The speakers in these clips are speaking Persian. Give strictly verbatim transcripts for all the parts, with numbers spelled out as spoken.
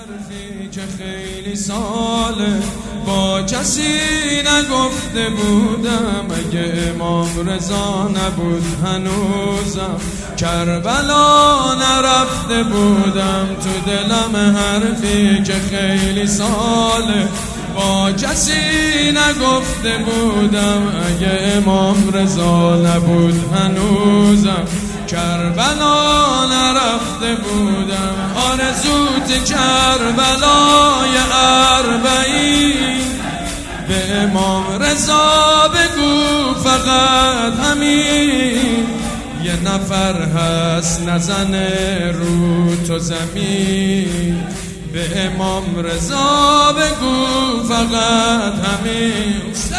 حرفی که خیلی ساله با کسی نگفته بودم، اگه امام رضا نبود هنوزم کربلا نرفته بودم. تو دلم حرفی که خیلی ساله با کسی نگفته بودم، اگه امام رضا نبود هنوزم کربلا نرفته بودم. آرزوت کربلای اربعین به امام رضا بگو فقط همین. یه نفر هست نزنه رو تو زمین، به امام رضا بگو فقط همین.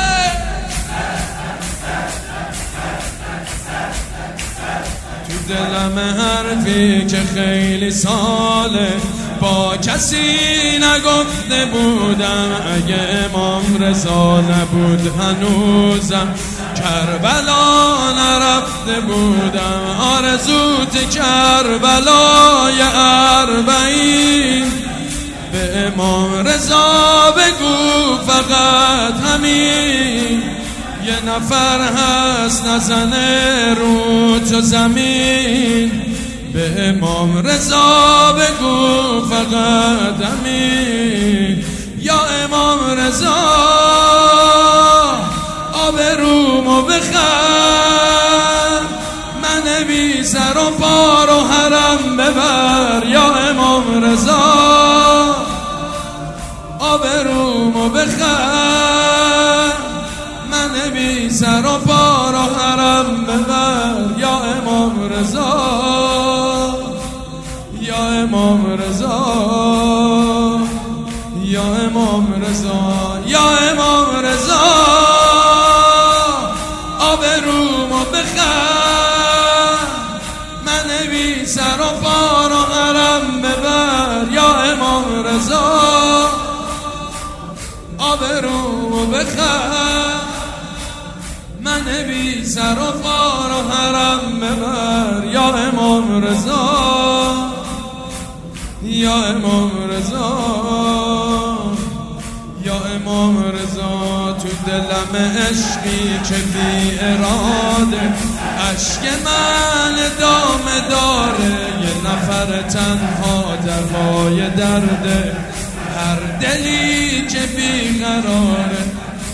تو دلم حرفی که خیلی ساله با کسی نگفته بودم، اگه امام رضا نبود هنوزم کربلا نرفته بودم. آرزوت کربلای اربعین به امام رضا بگو فقط همین. یه نفر هست نزنه رو تو زمین، به امام رضا بگو فقط همین. یا امام رضا آبرومو بخر، من بی سر و پا رو حرم ببر. یا امام رضا آبرومو بخر، من بی سر و پا رو حرم ببر. یا امام رضا، یا امام رضا، یا امام رضا، یا امام رضا آبرومو بخر، من بی سر و پا رو حرم ببر. یا امام رضا آبرومو بخر، من بی سر و پا رو حرم ببر. یا امام رضا، یا امام رضا، یا امام رضا. تو دلم عشقی که بی اراده عشق من دام داره، یه نفر تنها دوای درده هر دلی که بی قراره.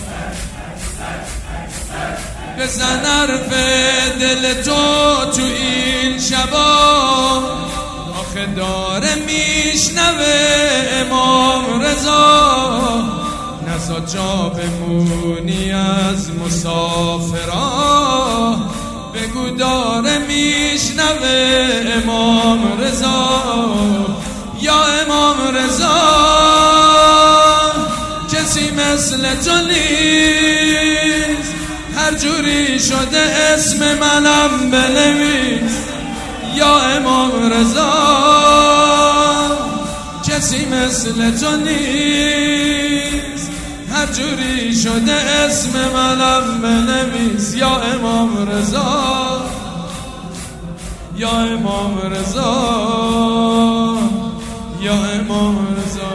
بزن حرف دل تو تو این شبا، آخه داره میشنوه امام رضا. نزا جا بمونی از مسافرا، بگو داره میشنوه امام رضا. یا امام رضا کسی مثل تو نیست، هر جوری شده اسم منم بنویس. یا امام رضا کسی مثل تو نیست، هر جوری شده اسم منم بنویس. یا امام رضا، یا امام رضا، یا امام رضا.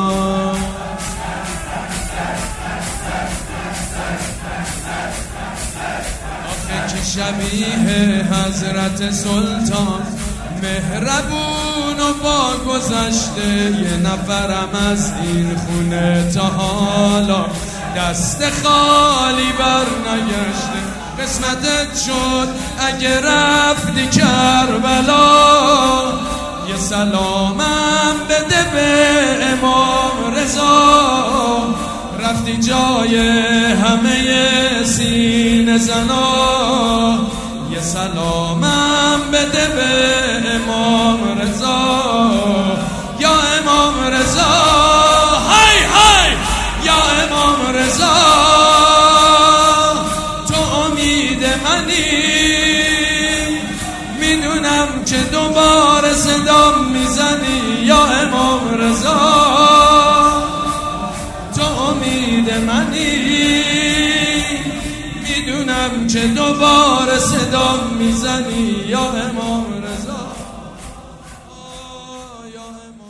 شبیه حضرت سلطان مهربون و با گذشته، یه نفرم از این خونه تا حالا دست خالی بر نگشته. قسمتت شد اگه رفتی کربلا، یه سلامم بده به امام رضا. رفتی جای همه سینه زنا، یه سلامم بده به امام رضا. یا امام رضا، های های، یا امام رضا تو امید منی، میدونم که دوباره صدام میزنی. یا امام رضا منی، میدونم که دوباره صدام میزنی. یا امام رضا، یا امام